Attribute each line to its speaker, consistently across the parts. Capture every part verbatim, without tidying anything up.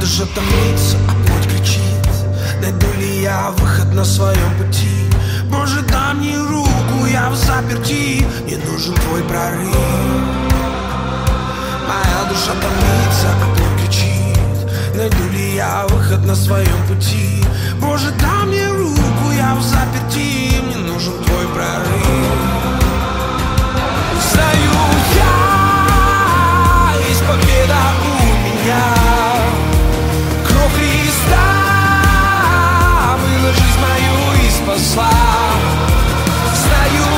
Speaker 1: душа томится, а плоть кричит: найду ли я выход на своем пути? Боже, дай мне руку, я в заперти, мне нужен твой прорыв. Моя душа томится, а плоть кричит: найду ли я выход на своем пути? Боже, дай мне руку, я в заперти, мне нужен твой прорыв. Знаю я, есть победа у меня. Кровь Христа мыла жизнь мою и спасла. Знаю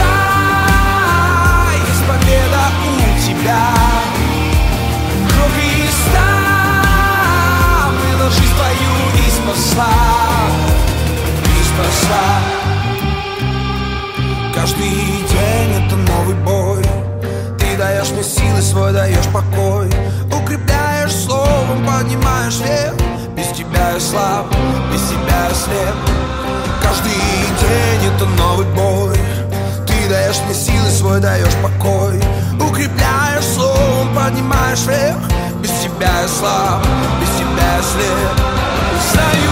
Speaker 1: я, есть победа у тебя. Кровь Христа мыла жизнь твою и спасла. И спасла. Каждый день это новый бой. Ты даешь мне силы, свой даешь покой. Укрепляешь словом, поднимаешь вверх. Без тебя я слаб, без тебя я слеп. Каждый день это новый бой. Ты даешь мне силы, свой даешь покой. Укрепляешь словом, поднимаешь вверх. Без тебя я слаб, без тебя я слеп. Знаю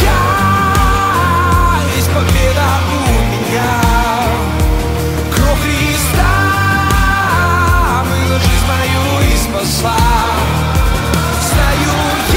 Speaker 1: я, есть победа у меня. Кровь Христа мыла жизнь мою и спасла. Знаю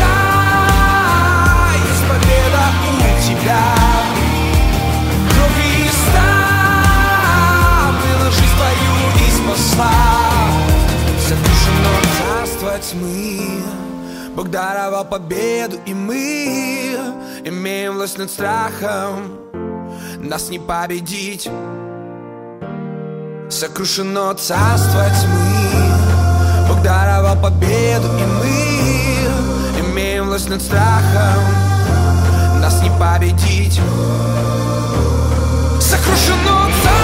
Speaker 1: я, есть победа у тебя. Кровь Христа мыла жизнь твою и спасла. Сокрушено царство тьмы, Бог даровал победу, и мы имеем власть над страхом. Нас не победить. Сокрушено царство тьмы, Бог даровал победу, и мы имеем власть над страхом. Нас не победить. Сокрушено царство